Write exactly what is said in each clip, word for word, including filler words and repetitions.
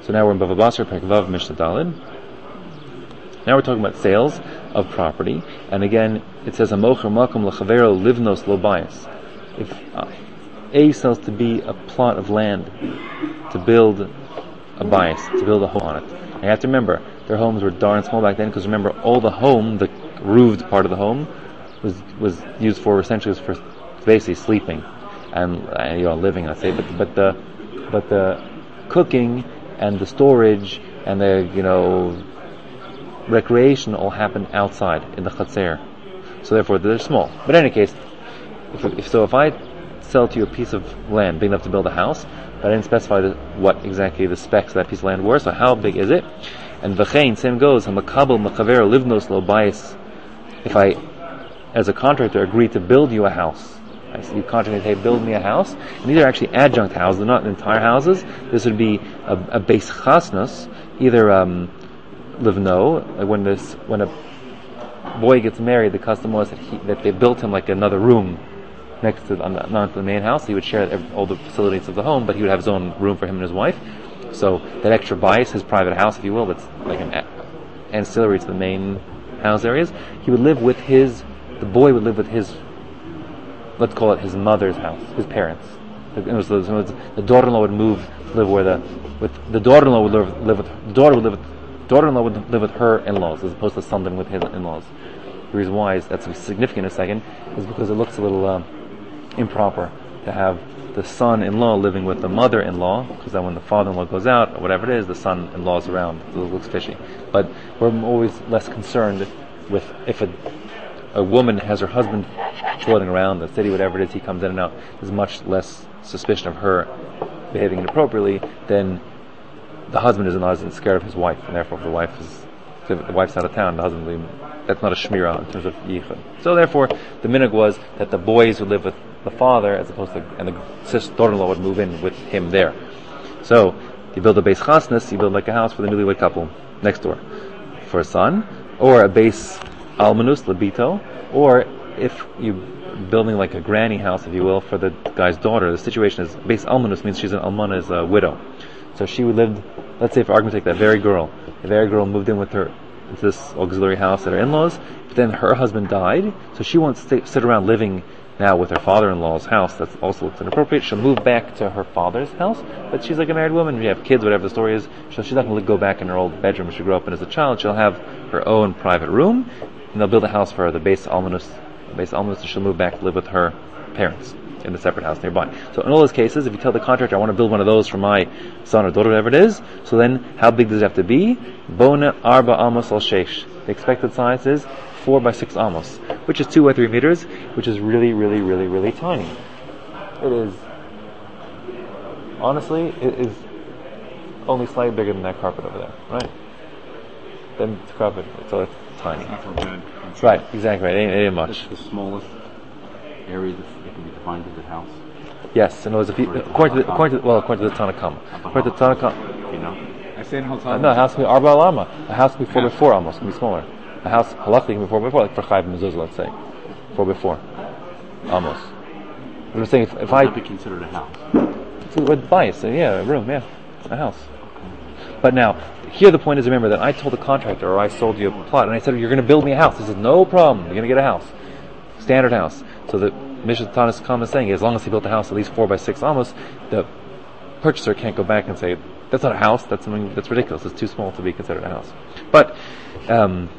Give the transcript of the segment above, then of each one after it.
So now we're in Bava Basra, Perek Vav, Mishnah Daled. Now we're talking about sales of property, and again it says Hamocher Makom Lechavero Livnos Lo Bayis. If uh, A sells to B a plot of land to build a bias, to build a home on it. And you have to remember, their homes were darn small back then, because remember, all the home, the roofed part of the home, was was used for essentially was for basically sleeping and uh, you know living, let's say. But but the but the cooking and the storage and the you know recreation all happened outside in the chatzer. So therefore, they're small. But in any case, if, if so, if I sell to you a piece of land big enough to build a house, but I didn't specify the, what exactly the specs of that piece of land were, so how big is it? And v'chein, same goes, hamakabel mechavero livnos lo bayis. If I, as a contractor, agree to build you a house, I said you contract, hey, build me a house, and these are actually adjunct houses, they're not entire houses. This would be a, a base chasnas, either um, livno, like when this when a boy gets married, the custom was that he, that they built him like another room next to the, not the main house. He would share every, all the facilities of the home, but he would have his own room for him and his wife. So that extra bias, his private house, if you will, that's like an ancillary to the main house areas. He would live with his, the boy would live with his, let's call it his mother's house, his parents. It was, it was, the daughter-in-law would move, live where the, with the daughter-in-law would live, live with, the daughter would live with, daughter-in-law would live with her in-laws, as opposed to son living with his in-laws. The reason why is that's significant in a second is because it looks a little um, improper to have the son-in-law living with the mother-in-law, because then when the father-in-law goes out or whatever it is, the son-in-law is around. So it looks fishy. But we're always less concerned with if a a woman has her husband floating around the city, whatever it is, he comes in and out. There's much less suspicion of her behaving inappropriately than the husband is not as scared of his wife, and therefore if the wife is if the wife's out of town, the husband will, that's not a shmirah in terms of yichud. So therefore, the minhag was that the boys would live with the father, as opposed to, and the sister daughter-in-law would move in with him there. So you build a base chasnas, you build like a house for the newlywed couple next door for a son, or a base almanus labito, or if you building like a granny house, if you will, for the guy's daughter. The situation is base almanus means she's an almana, is a widow. So she would live, let's say for argument's sake, that very girl, the very girl moved in with her into this auxiliary house at her in-laws, but then her husband died, so she won't stay, sit around living now with her father-in-law's house. That's also looks inappropriate. She'll move back to her father's house, but she's like a married woman. If you have kids, whatever the story is, so she's not going to go back in her old bedroom she grew up in as a child. She'll have her own private room, and they'll build a house for her, the base almanus, the base almanus, she'll move back to live with her parents in the separate house nearby. So in all those cases, if you tell the contractor, I want to build one of those for my son or daughter, whatever it is, so then how big does it have to be? Bona arba amos al sheish. The expected size is four by six amos, which is two by three meters, which is really, really, really, really tiny. It is, honestly, it is only slightly bigger than that carpet over there, right? Then the carpet, so it's tiny. It's not so bad. Right, exactly right. It ain't, it ain't much. It's the smallest area that can be defined as a house. Yes, and it was a few, according to the, according to well, according to the Tanakh. According to the Tanakh, you know, I say in hotel. Uh, no, a house can be arba alama. A house can be four by four almost. Can be smaller. A house halachically can be four by four, like for chayv mezuzah, let's say, four by four, almost. But I'm saying if, if Would I that be considered a house? with bias, yeah, a room, yeah, a house. But now, here the point is, remember that I told the contractor, or I sold you a plot, and I said, you're going to build me a house. He said, no problem, you're going to get a house. Standard house. So the Mishnah Tanis Kama is saying, as long as he built a house at least four by six almost, the purchaser can't go back and say, that's not a house, that's something that's ridiculous, it's too small to be considered a house. But, um,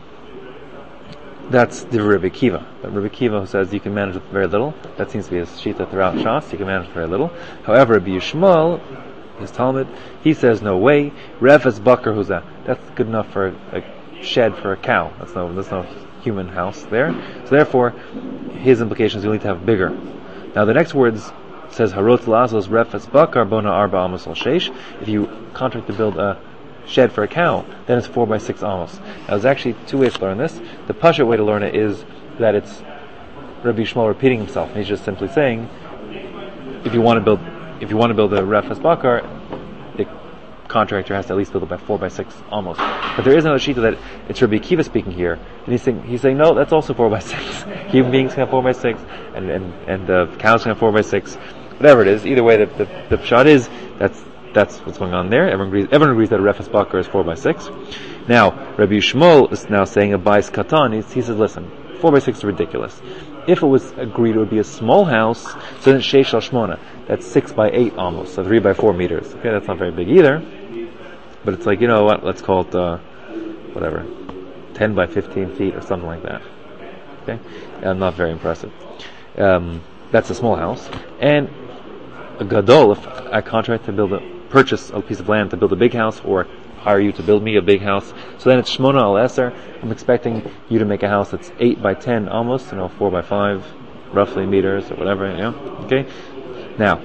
that's the Rebbe Kiva. The Rebbe Kiva who says you can manage with very little. That seems to be his shita throughout Shas, you can manage with very little. However, Rabbi Yishmael, his Talmud, he says no way. Refes Bakar Huza. That's good enough for a, a shed for a cow. That's no, that's no human house there. So therefore, his implication is you need to have bigger. Now the next words says Harot Lazos Refes Bakar Bona Arba Amos Al Sheish. If you contract to build a shed for a cow, then it's four by six amos. Now there's actually two ways to learn this. The Pasha way to learn it is that it's Rabbi Yishmael repeating himself. He's just simply saying, if you want to build, if you want to build a Refes Bakar, the contractor has to at least build it by four by six almost. But there is another sheet that it's Rabbi Akiva speaking here, and he's saying, he's saying no, that's also four by six. Human beings can have four by six, and and and the cows can have four by six. Whatever it is, either way, the the, the pshat is that's that's what's going on there. Everyone agrees, everyone agrees that a refes bakar is four by six. Now, Rabbi Shmuel is now saying a bais katan. He, he says, listen, four by six is ridiculous. If it was agreed it would be a small house, so then sheish al shmona, that's six by eight almost, so three by four meters. Okay, that's not very big either. But it's like, you know what, let's call it, uh, whatever, ten by fifteen feet or something like that. Okay? Uh, not very impressive. Um, that's a small house. And a gadol, if I contract to build a, purchase a piece of land to build a big house, or hire you to build me a big house, so then it's shmona al eser. I'm expecting you to make a house that's eight by ten almost, you know, four by five, roughly meters or whatever, you know. Okay? Now,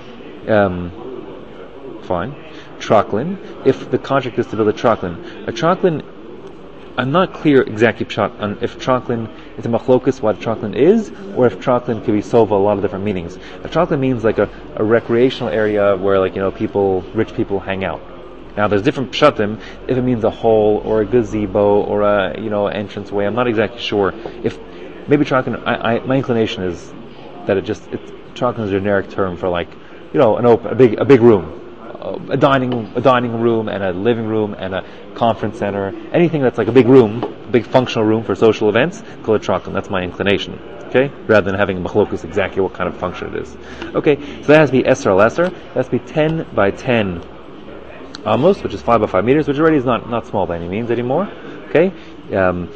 um, fine. Trochlin. If the contract is to build a trochlin, a trochlin, I'm not clear exactly pshat on if trochlin is a machlokus what trochlin is, or if trochlin could be sova a lot of different meanings. A trochlin means like a, a recreational area where, like, you know, people, rich people hang out. Now there's different pshatim if it means a hole or a gazebo or a, you know, entranceway. I'm not exactly sure. If maybe trochlin, I, I, my inclination is that it just it's trochlin is a generic term for, like, you know, an open, a big, a big room. A dining, a dining room, and a living room, and a conference center. Anything that's like a big room, a big functional room for social events, call it trochlin. That's my inclination. Okay, rather than having a machlokus exactly what kind of function it is. Okay, so that has to be eser al eser. That has to be ten by ten, almost, which is five by five meters, which already is not not small by any means anymore. Okay, um,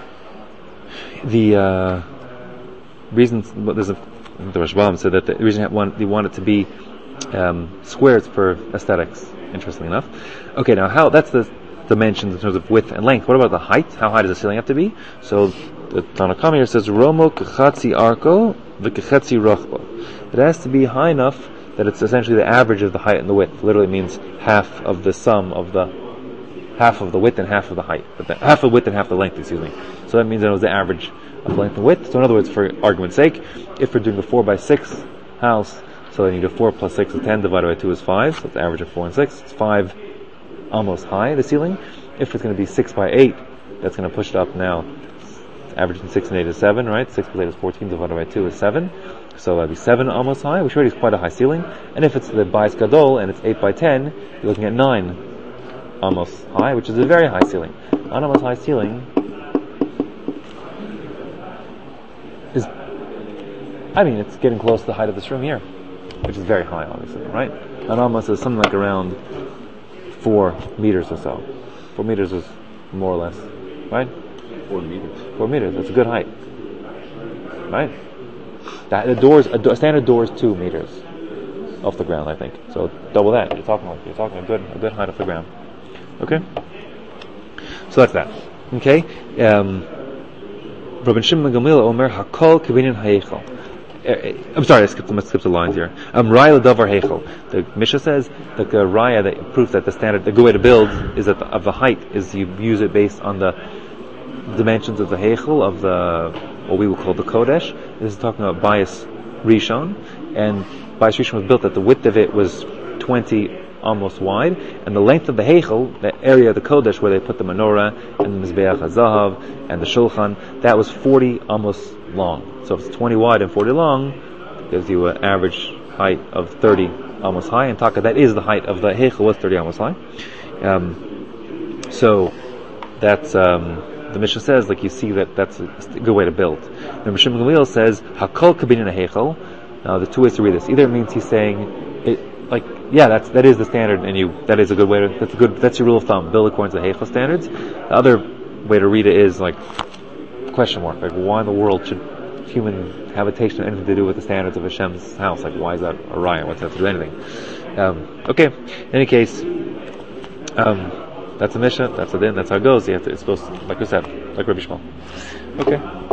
the uh, reasons well, there's a the Rashbam said that the reason they want, they want it to be Um, squares for aesthetics, interestingly enough. Okay, now how, that's the dimensions in terms of width and length. What about the height? How high does the ceiling have to be? So, the Tanakh here says, Romo kechatzi arko v'kechatzi rochbo. It has to be high enough that it's essentially the average of the height and the width. Literally means half of the sum of the, half of the width and half of the height. But the, half of the width and half the length, excuse me. So that means that it was the average of length and width. So in other words, for argument's sake, if we're doing a four by six house, so then you do four plus six is ten, divided by two is five, so it's the average of four and six. It's five almost high, the ceiling. If it's going to be six by eight, that's going to push it up now. Averaging six and eight is seven, right? six plus eight is fourteen, divided by two is seven. So that'd be seven almost high, which already is quite a high ceiling. And if it's the bais gadol and it's eight by ten, you're looking at nine almost high, which is a very high ceiling. An almost high ceiling is, I mean, it's getting close to the height of this room here, which is very high, obviously, right? And almost is something like around four meters or so. Four meters is more or less, right? Four meters. Four meters. That's a good height, right? That, the doors, a, do, a standard door is two meters off the ground, I think. So double that. You're talking like you're talking a good, a good height off the ground. Okay. So that's that. Okay. Um, Rabbi Shimon Gamliel Omer Hakol Kavinin Hayechal. I'm sorry, I skipped, I skipped the lines here. Um, Raya Davar Heichel. The Mishnah says that the Raya, that proof that the standard, the good way to build is that the, of the height is you use it based on the dimensions of the Heichel, of the, what we will call the Kodesh. This is talking about Bias Rishon, and Bias Rishon was built that the width of it was twenty almost wide, and the length of the Heichel, the area of the Kodesh where they put the menorah and the Mizbeach HaZahav and the Shulchan, that was forty almost long. So if it's twenty wide and forty long, it gives you an average height of thirty almost high. And Taka, that is the height of the Heichel, was thirty almost high. Um, so that's, um, the Mishnah says, like, you see that that's a good way to build. And Rishon Gamliel says, Hakol kabinin Heichel. Now, there's two ways to read this. Either it means he's saying, it, like, yeah, that's, that is the standard, and you, that is a good way to, that's a good, that's your rule of thumb, build according to the Heichel standards. The other way to read it is, like, question mark, like, why in the world should human habitation have anything to do with the standards of Hashem's house? Like, why is that a raya? What's that to do with anything? Um, okay, in any case, um, that's a Mishnah, that's a din, that's how it goes. You have to, it's supposed to, like we said, like Rabbi Shmuel. Okay.